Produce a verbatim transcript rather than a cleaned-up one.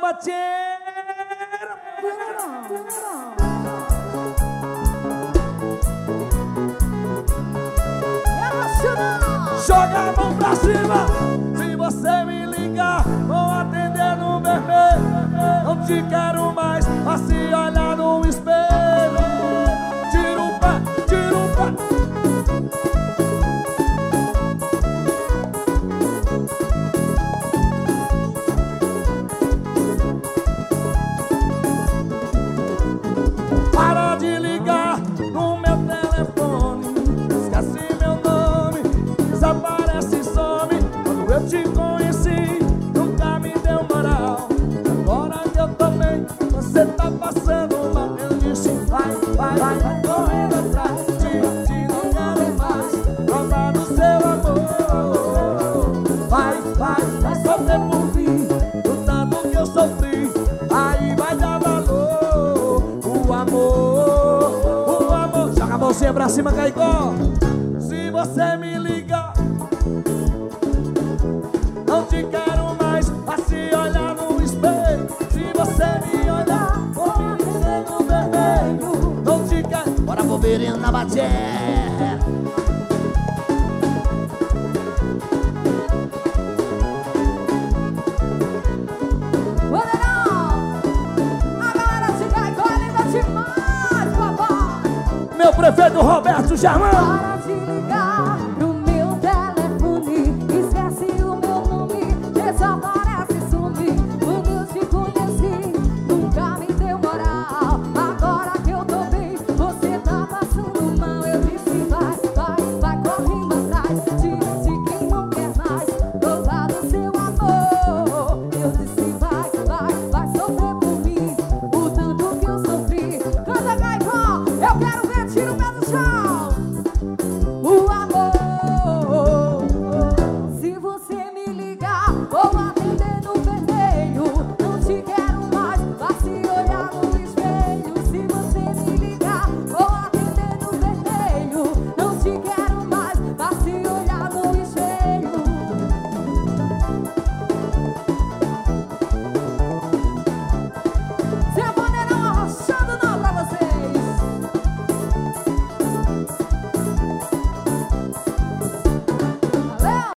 bater. Joga a mão pra cima. Se você me ligar, vou atender no vermelho. Não te quero mais, vá se olhar no espelho. Tira o pé, tira o pé. Para de ligar no meu telefone. Esquece meu nome, desaparece e some. Quando eu te conheci, nunca me deu moral. Agora que eu tô bem, você tá passando mal. Eu disse vai, vai, vai, vai correndo atrás de ti, não quero mais provar do seu amor. Vai, vai, vai sofrer por mim, do tanto que eu sofri. Aí vai dar valor, o amor, o amor. Joga a mãozinha pra cima, Caicó. Se você me ligar, não te quero mais, vá se olhar no espelho. Se você me olhar, vou me dizer no vermelho. Não te quero. Bora, Wolverine na bateria. Meu prefeito Roberto Germano.